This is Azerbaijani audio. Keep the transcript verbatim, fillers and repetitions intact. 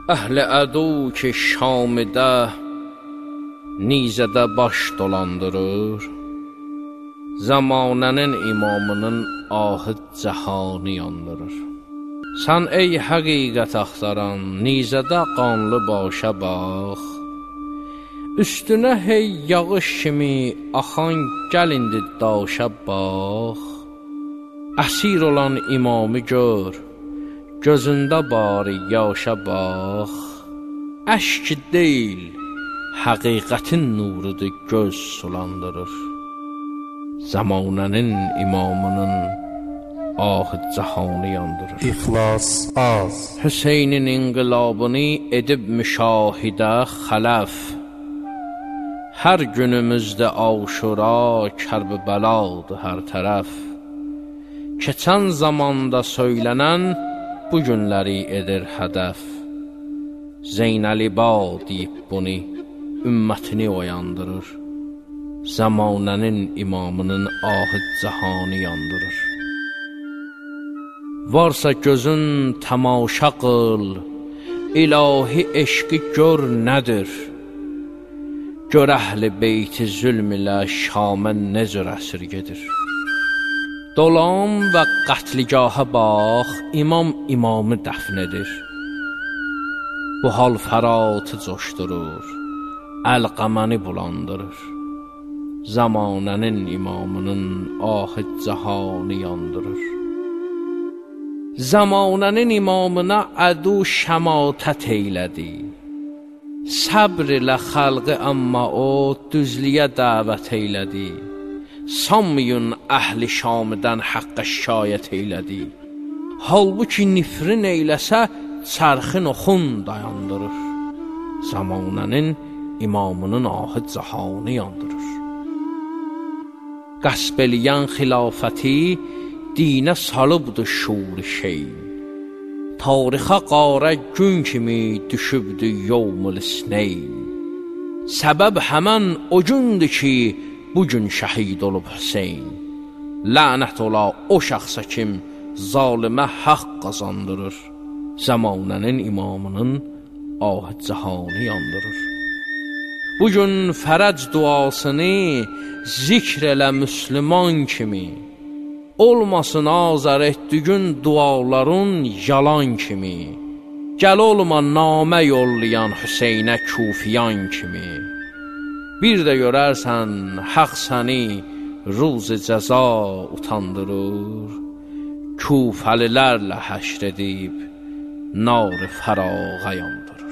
Əhl-i ədu ki Şamidə nizədə baş dolandırır, zamanənin imamının ahı cəhanı yandırır. Sən ey həqiqət axtaran, nizədə qanlı başa bax, üstünə hey yağış kimi axan gəlindi daşa bax. Əsir olan imamı gör, gözündə bari yaşa bax. Əşk deyil, həqiqətin nurudur göz sulandırır. Zamanənin imamının ahı cəhanı yandırır. İxlas az. Hüseynin inqilabını edib müşahidə xələf, hər günümüzdə Aşura, Kərbəladır hər tərəf. Keçən zamanda söylənən bu günləri edir hədəf. Zeynəli Ba deyib bunu ümmətini oyandırır. Zamanənin imamının ahı cəhanı yandırır. Varsa gözün təmaşa qıl, ilahi eşqi gör nədir? Gör əhl-i beyti zülm ilə Şamə necə əsir gedir. Dolan və qətligaha bax, imam imamı dəfn edir. Bu hal fəratı coşdurur, əl-qəməni bulandırır. Zamanənin imamının ahı cəhanı yandırır. Zamanənin imamına ədu şəmatət eylədi, səbr ilə xəlqi amma o düzliyə dəvət eylədi. Sammıyın əhli Şamıdan haqqa şikayət eylədi. Halbuki nifrin eyləsə çərxin oxun dayandırır. Zamanənin imamının ahı cəhanı yandırır. Qəsb eləyən xilafəti dinə salıbdır şur şeyin. Tarixə qarə gün kimi düşübdü yevmül isneyn. Səbəb həmən o gündür ki bugün şəhid olub Hüseyn. Lənət ola o şəxsə kim zalimə haqq qazandırır. Zamanənin imamının ahı cəhanı yandırır. Bugün fərəc duasını zikr elə müslüman kimi, olmasın azar etdüyün duaların yalan kimi. Gəl olma namə yollayan Hüseynə kufiyan kimi. Bir də görərsən haqq səni ruz cəza utandırır, kufəlilərlə həşr edib nar fərağa yandırır.